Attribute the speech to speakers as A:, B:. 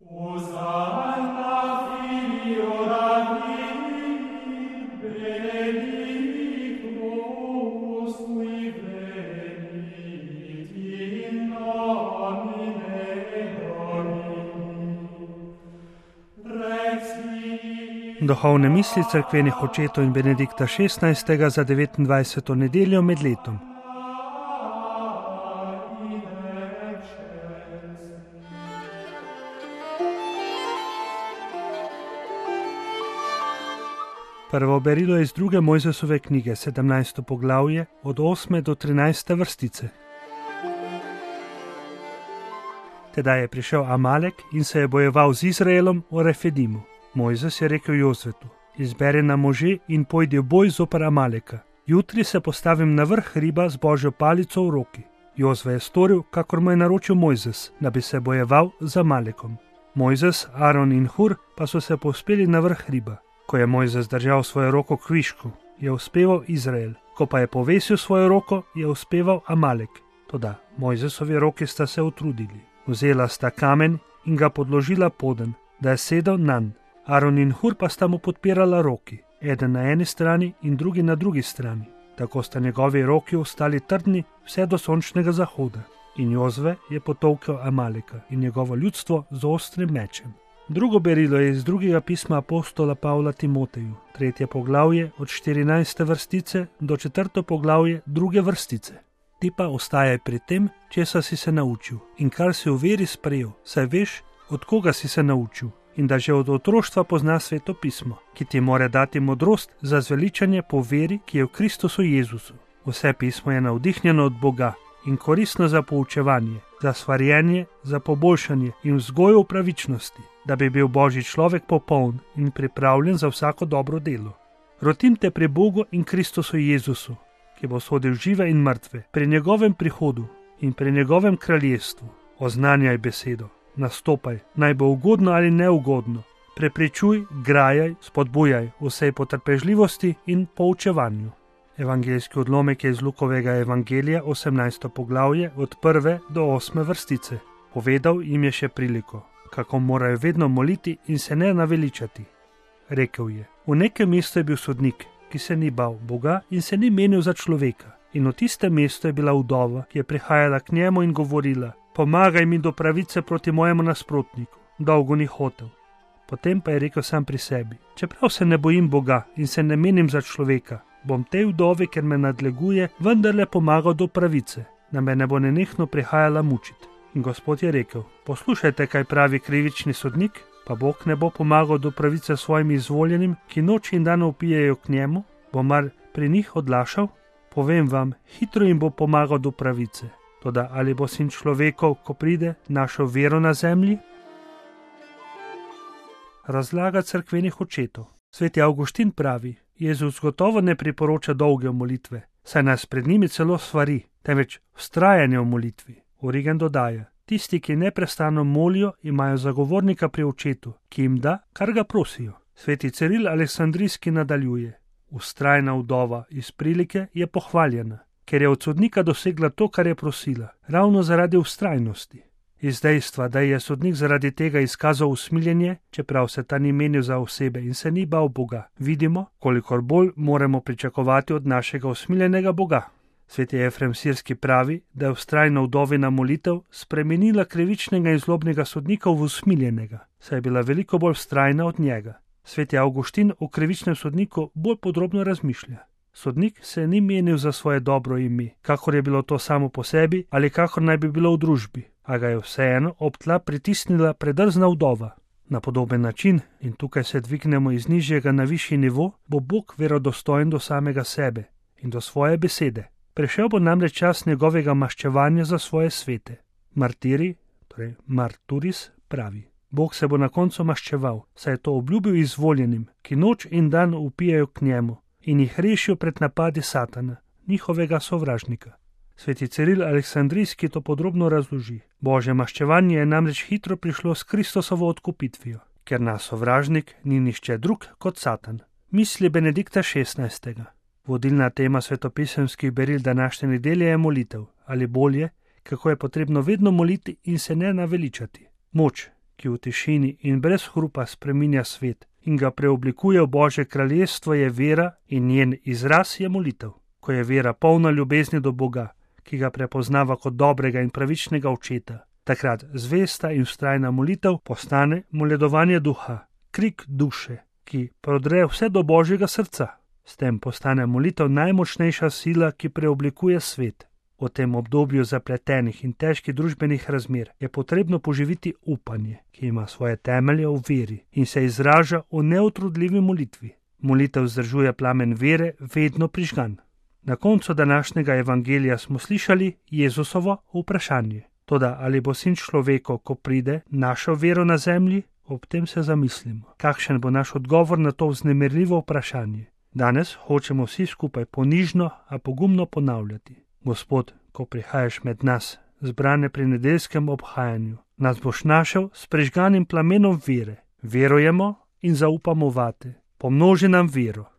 A: Duhovne misli cerkvenih očetov in Benedikta XVI. Za 29. nedeljo med letom. Prvo berilo je iz 2. Mojzesove knjige, 17. poglavje, od 8. do 13. vrstice. Tedaj je prišel Amalek in se je bojeval z Izraelom v Refedimu. Mojzes je rekel Jozvetu: izberi nam može in pojdi v boj zoper Amaleka. Jutri se postavim na vrh hriba z Božjo palico v roki. Jozve je storil, kakor mu je naročil Mojzes, da bi se bojeval z Amalekom. Mojzes, Aron in Hur pa so se povzpeli na vrh hriba. Ko je Mojzes držal svojo roko k višku, je uspeval Izrael. Ko pa je povesil svojo roko, je uspeval Amalek. Toda Mojzesovi roki sta se utrudili. Vzela sta kamen in ga podložila poden, da je sedel nanj. Aron in Hur pa sta mu podpirala roki, eden na eni strani in drugi na drugi strani. Tako sta njegovi roki ostali trdni vse do sončnega zahoda. In Jozve je potolkel Amaleka in njegovo ljudstvo z ostrim mečem. Drugo berilo je iz drugega pisma apostola Pavla Timoteju, 3. poglavje od 14. vrstice do 4. poglavje 2. vrstice. Ti pa ostajaj pri tem, česa si se naučil in kar si v veri sprejel, saj veš, od koga si se naučil, in da že od otroštva pozna Sveto pismo, ki ti more dati modrost za zveličanje po veri, ki je v Kristusu Jezusu. Vse pismo je navdihnjeno od Boga in koristno za poučevanje, za svarjenje, za poboljšanje in vzgojo v pravičnosti, da bi bil Božji človek popoln in pripravljen za vsako dobro delo. Rotim te pri Bogu in Kristusu Jezusu, ki bo sodil žive in mrtve, pri njegovem prihodu in pri njegovem kraljestvu. Oznanjaj besedo, nastopaj, naj bo ugodno ali neugodno, prepričuj, grajaj, spodbujaj vsej potrpežljivosti in poučevanju. Evangeljski odlomek je iz Lukovega evangelija, 18. poglavje, od 1. do 8. vrstice. Povedal jim je še priliko, kako morajo vedno moliti in se ne naveličati. Rekel je: v nekem mestu je bil sodnik, ki se ni bal Boga in se ni menil za človeka. In v tistem mestu je bila vdova, ki je prihajala k njemu in govorila: pomagaj mi do pravice proti mojemu nasprotniku. Dolgo ni hotel. Potem pa je rekel sam pri sebi: čeprav se ne bojim Boga in se ne menim za človeka, bom tej vdovi, ker me nadleguje, vendarle pomagal do pravice, da me ne bo nenehno prihajala mučiti. In Gospod je rekel: poslušajte, kaj pravi krivični sodnik, pa Bog ne bo pomagal do pravice svojim izvoljenim, ki noč in dan vpijejo k njemu, bo mar pri njih odlašal? Povem vam, hitro jim bo pomagal do pravice. Toda ali bo sin človekov, ko pride, našel vero na zemlji? Razlaga cerkvenih očetov. Sveti Avguštin pravi: Jezus gotovo ne priporoča dolge molitve, saj nas pred njimi celo svari, temveč vztrajanje v molitvi. Origen dodaja: tisti, ki neprestano molijo, imajo zagovornika pri očetu, ki jim da, kar ga prosijo. Sveti Ciril Aleksandrijski nadaljuje: vztrajna vdova iz prilike je pohvaljena, ker je od sodnika dosegla to, kar je prosila, ravno zaradi vztrajnosti. Iz dejstva, da je sodnik zaradi tega izkazal usmiljenje, čeprav se ta ni menil za osebe in se ni bal Boga, vidimo, kolikor bolj moramo pričakovati od našega usmiljenega Boga. Sveti Efrem Sirski pravi, da je vztrajna vdovina molitev spremenila krivičnega in zlobnega sodnika v usmiljenega, saj je bila veliko bolj vztrajna od njega. Sveti Avguštin o krivičnem sodniku bolj podrobno razmišlja. Sodnik se ni menil za svoje dobro ime, kakor je bilo to samo po sebi ali kakor naj bi bilo v družbi, a ga je vseeno ob tla pritisnila predrzna vdova. Na podoben način, in tukaj se dvignemo iz nižjega na višji nivo, bo Bog verodostojen do samega sebe in do svoje besede. Prišel bo namreč čas njegovega maščevanja za svoje svete. Martiri, torej Marturis, pravi: Bog se bo na koncu maščeval, saj je to obljubil izvoljenim, ki noč in dan vpijajo k njemu in jih rešijo pred napadi Satana, njihovega sovražnika. Sveti Ciril Aleksandrijski to podrobno razloži. Božje maščevanje je namreč hitro prišlo s Kristusovo odkupitvijo, ker naš sovražnik ni nišče drug kot Satan. Misli Benedikta XVI. Vodilna tema svetopisemskih beril današnje nedelje je molitev, ali bolje, kako je potrebno vedno moliti in se ne naveličati. Moč, ki v tišini in brez hrupa spreminja svet in ga preoblikuje v Božje kraljestvo, je vera in njen izraz je molitev. Ko je vera polna ljubezni do Boga, ki ga prepoznava kot dobrega in pravičnega očeta, takrat zvesta in vztrajna molitev postane moledovanje duha, krik duše, ki prodre vse do Božjega srca. S tem postane molitev najmočnejša sila, ki preoblikuje svet. V tem obdobju zapletenih in težkih družbenih razmer je potrebno poživiti upanje, ki ima svoje temelje v veri in se izraža v neutrudljivi molitvi. Molitev vzdržuje plamen vere vedno prižgan. Na koncu današnjega evangelija smo slišali Jezusovo vprašanje. Toda ali bo Sin človekov, ko pride, našel vero na zemlji? Ob tem se zamislimo, kakšen bo naš odgovor na to vznemirljivo vprašanje. Danes hočemo vsi skupaj ponižno, a pogumno ponavljati. Gospod, ko prihajaš med nas, zbrane pri nedeljskem obhajanju, nas boš našel s prižganim plamenom vere. Verujemo in zaupamo vate. Pomnoži nam vero,